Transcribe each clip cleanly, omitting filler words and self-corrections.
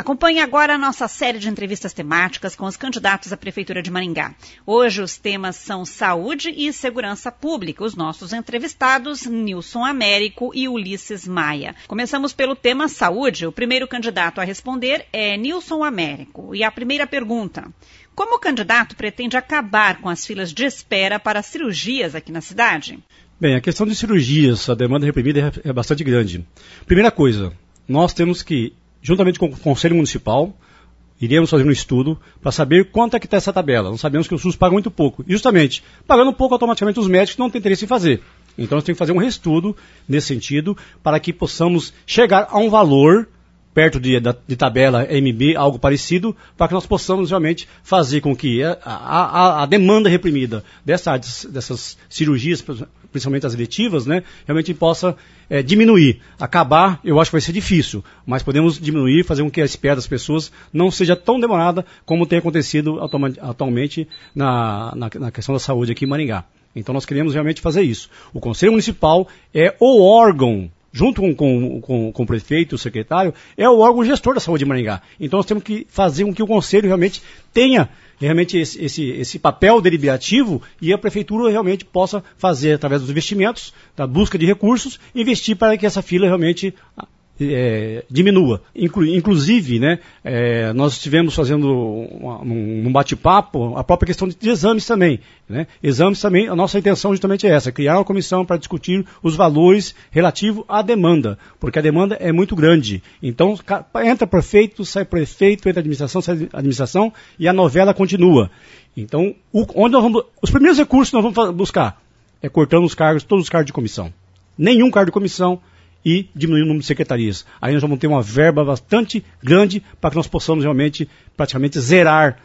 Acompanhe agora a nossa série de entrevistas temáticas com os candidatos à Prefeitura de Maringá. Hoje os temas são saúde e segurança pública. Os nossos entrevistados, Nilson Américo e Ulisses Maia. Começamos pelo tema saúde. O primeiro candidato a responder é Nilson Américo. E a primeira pergunta: como o candidato pretende acabar com as filas de espera para cirurgias aqui na cidade? Bem, a questão de cirurgias, a demanda reprimida é bastante grande. Primeira coisa, nós temos que, juntamente com o Conselho Municipal, iremos fazer um estudo para saber quanto é que está essa tabela. Nós sabemos que o SUS paga muito pouco. E justamente, pagando pouco, automaticamente os médicos não têm interesse em fazer. Então nós temos que fazer um reestudo nesse sentido para que possamos chegar a um valor perto de tabela MB, algo parecido, para que nós possamos realmente fazer com que a demanda reprimida dessas cirurgias, principalmente as eletivas, né, realmente possa diminuir. Acabar, eu acho que vai ser difícil, mas podemos diminuir, fazer com que a espera das pessoas não seja tão demorada como tem acontecido atualmente na questão da saúde aqui em Maringá. Então nós queremos realmente fazer isso. O Conselho Municipal é o órgão, junto com o prefeito, o secretário, é o órgão gestor da saúde de Maringá. Então nós temos que fazer com que o Conselho realmente tenha esse papel deliberativo e a prefeitura realmente possa fazer, através dos investimentos, da busca de recursos, investir para que essa fila realmente diminua. Inclusive, né, nós estivemos fazendo um bate-papo a própria questão de exames também. Né? Exames também, a nossa intenção justamente é essa, criar uma comissão para discutir os valores relativos à demanda, porque a demanda é muito grande. Então, entra prefeito, sai prefeito, entra administração, sai administração, e a novela continua. Então, os primeiros recursos que nós vamos buscar é cortando os cargos, todos os cargos de comissão. Nenhum cargo de comissão, e diminuir o número de secretarias. Aí nós vamos ter uma verba bastante grande para que nós possamos realmente, praticamente, zerar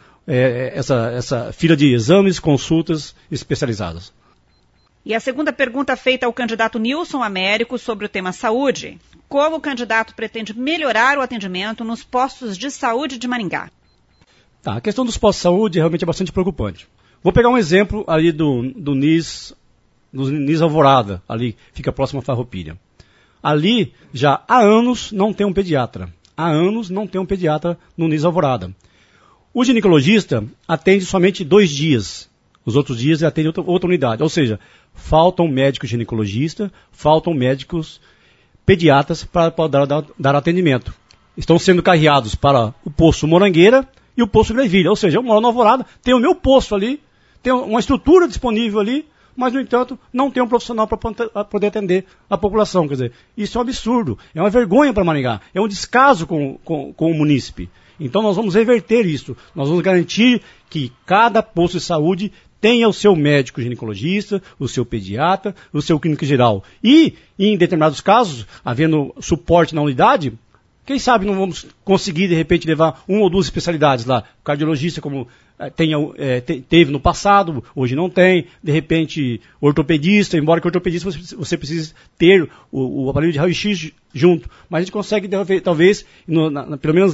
essa fila de exames, consultas especializadas. E a segunda pergunta feita ao candidato Nilson Américo sobre o tema saúde: como o candidato pretende melhorar o atendimento nos postos de saúde de Maringá? Tá, a questão dos postos de saúde realmente é bastante preocupante. Vou pegar um exemplo ali do NIS Alvorada, ali fica próximo à Farroupilha. Ali, já há anos, não tem um pediatra. Há anos não tem um pediatra no NIS Alvorada. O ginecologista atende somente 2 dias. Os outros dias ele atende outra unidade. Ou seja, faltam médicos ginecologistas, faltam médicos pediatras para dar atendimento. Estão sendo carreados para o posto Morangueira e o posto Grevilha. Ou seja, eu moro no Alvorada, tenho o meu posto ali, tenho uma estrutura disponível ali, mas, no entanto, não tem um profissional para poder atender a população. Quer dizer, isso é um absurdo, é uma vergonha para Maringá, é um descaso com o munícipe. Então nós vamos reverter isso, nós vamos garantir que cada posto de saúde tenha o seu médico ginecologista, o seu pediatra, o seu clínico geral. E, em determinados casos, havendo suporte na unidade, quem sabe não vamos conseguir, de repente, levar 1 ou 2 especialidades lá. O cardiologista, como teve no passado, hoje não tem. De repente, ortopedista, embora que ortopedista você precise ter o aparelho de raio-x junto. Mas a gente consegue, talvez, pelo menos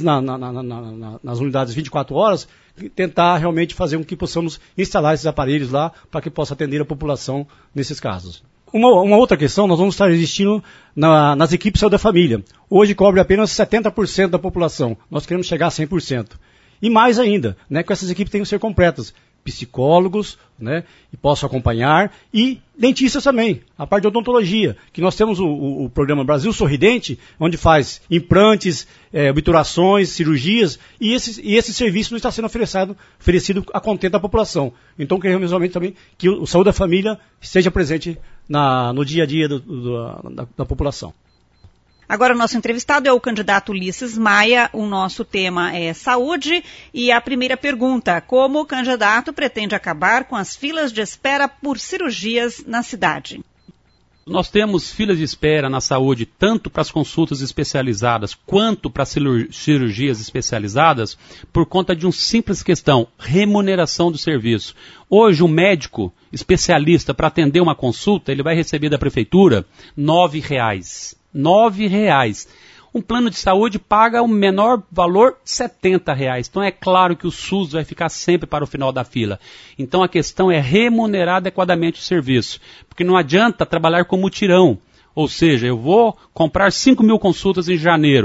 nas unidades 24 horas, tentar realmente fazer com que possamos instalar esses aparelhos lá para que possa atender a população nesses casos. Uma outra questão, nós vamos estar existindo nas equipes de saúde da família. Hoje cobre apenas 70% da população. Nós queremos chegar a 100%. E mais ainda, né, que essas equipes têm que ser completas. Psicólogos, né, e possam acompanhar, e dentistas também, a parte de odontologia, que nós temos o programa Brasil Sorridente, onde faz implantes, obturações, cirurgias, e esse serviço não está sendo oferecido a contento da população. Então queremos realmente também que o Saúde da Família esteja presente no dia a dia da população. Agora o nosso entrevistado é o candidato Ulisses Maia. O nosso tema é saúde e a primeira pergunta: como o candidato pretende acabar com as filas de espera por cirurgias na cidade? Nós temos filas de espera na saúde tanto para as consultas especializadas quanto para cirurgias especializadas por conta de uma simples questão: remuneração do serviço. Hoje um médico especialista para atender uma consulta, ele vai receber da prefeitura R$ 9,00. R$ 9,00. Um plano de saúde paga o menor valor, R$ 70,00. Então é claro que o SUS vai ficar sempre para o final da fila. Então a questão é remunerar adequadamente o serviço. Porque não adianta trabalhar com mutirão. Ou seja, eu vou comprar 5.000 consultas em janeiro.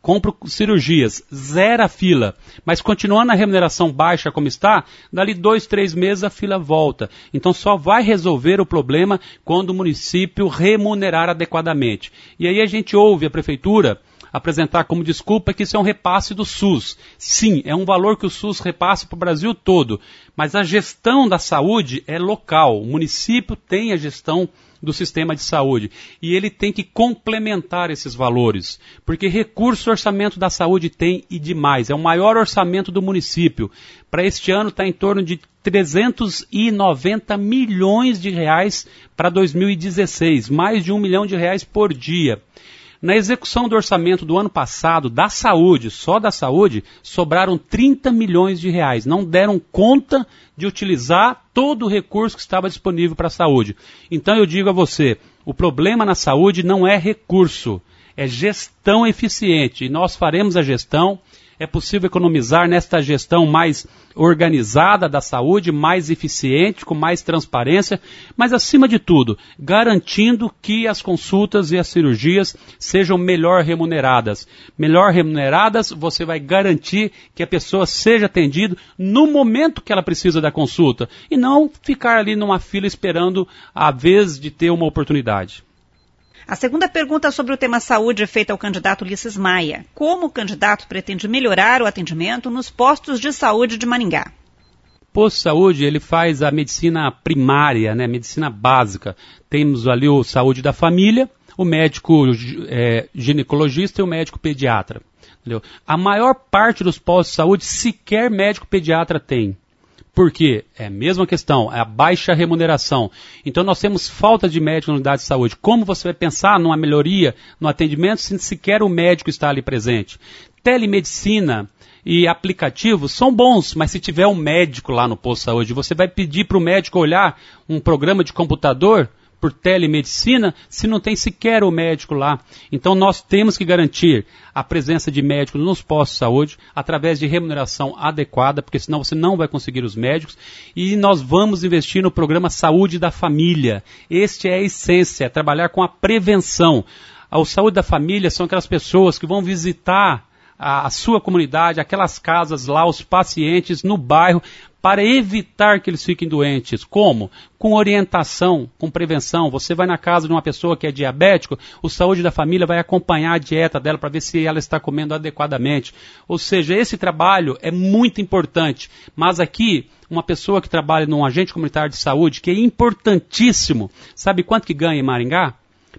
compro cirurgias, zera a fila, mas continuando a remuneração baixa como está, dali 2, 3 meses a fila volta. Então só vai resolver o problema quando o município remunerar adequadamente. E aí a gente ouve a prefeitura apresentar como desculpa que isso é um repasse do SUS. Sim, é um valor que o SUS repassa para o Brasil todo, mas a gestão da saúde é local. O município tem a gestão do sistema de saúde e ele tem que complementar esses valores, porque recurso o orçamento da saúde tem e demais. É o maior orçamento do município. Para este ano está em torno de 390 milhões de reais para 2016, mais de R$1 milhão por dia. Na execução do orçamento do ano passado, da saúde, só da saúde, sobraram 30 milhões de reais. Não deram conta de utilizar todo o recurso que estava disponível para a saúde. Então eu digo a você, o problema na saúde não é recurso, é gestão eficiente. E nós faremos a gestão. É possível economizar nesta gestão mais organizada da saúde, mais eficiente, com mais transparência, mas acima de tudo, garantindo que as consultas e as cirurgias sejam melhor remuneradas. Melhor remuneradas, você vai garantir que a pessoa seja atendida no momento que ela precisa da consulta e não ficar ali numa fila esperando a vez de ter uma oportunidade. A segunda pergunta sobre o tema saúde é feita ao candidato Ulisses Maia. Como o candidato pretende melhorar o atendimento nos postos de saúde de Maringá? O posto de saúde, ele faz a medicina primária, né, medicina básica. Temos ali o saúde da família, o médico ginecologista e o médico pediatra. Entendeu? A maior parte dos postos de saúde sequer médico pediatra tem. Por quê? É a mesma questão, é a baixa remuneração. Então nós temos falta de médico na unidade de saúde. Como você vai pensar numa melhoria no atendimento se sequer o médico está ali presente? Telemedicina e aplicativos são bons, mas se tiver um médico lá no posto de saúde, você vai pedir para o médico olhar um programa de computador por telemedicina, se não tem sequer o médico lá. Então nós temos que garantir a presença de médicos nos postos de saúde, através de remuneração adequada, porque senão você não vai conseguir os médicos, e nós vamos investir no programa Saúde da Família. Este é a essência, é trabalhar com a prevenção. A saúde da família são aquelas pessoas que vão visitar a sua comunidade, aquelas casas lá, os pacientes no bairro, para evitar que eles fiquem doentes. Como? Com orientação, com prevenção. Você vai na casa de uma pessoa que é diabético, o Saúde da Família vai acompanhar a dieta dela para ver se ela está comendo adequadamente. Ou seja, esse trabalho é muito importante. Mas aqui, uma pessoa que trabalha num agente comunitário de saúde, que é importantíssimo, sabe quanto que ganha em Maringá?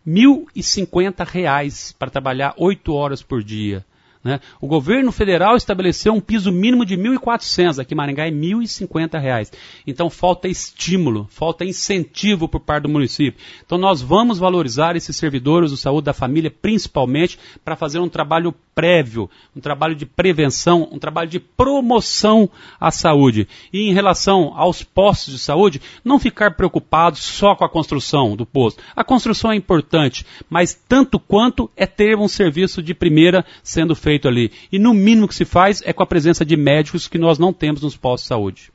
R$1.050 para trabalhar 8 horas por dia. Né? O governo federal estabeleceu um piso mínimo de R$1.400, aqui em Maringá é R$1.050. Então falta estímulo, falta incentivo por parte do município. Então nós vamos valorizar esses servidores de saúde da família, principalmente para fazer um trabalho prévio, um trabalho de prevenção, um trabalho de promoção à saúde. E em relação aos postos de saúde, não ficar preocupado só com a construção do posto. A construção é importante, mas tanto quanto é ter um serviço de primeira sendo feito ali. E no mínimo que se faz é com a presença de médicos que nós não temos nos postos de saúde.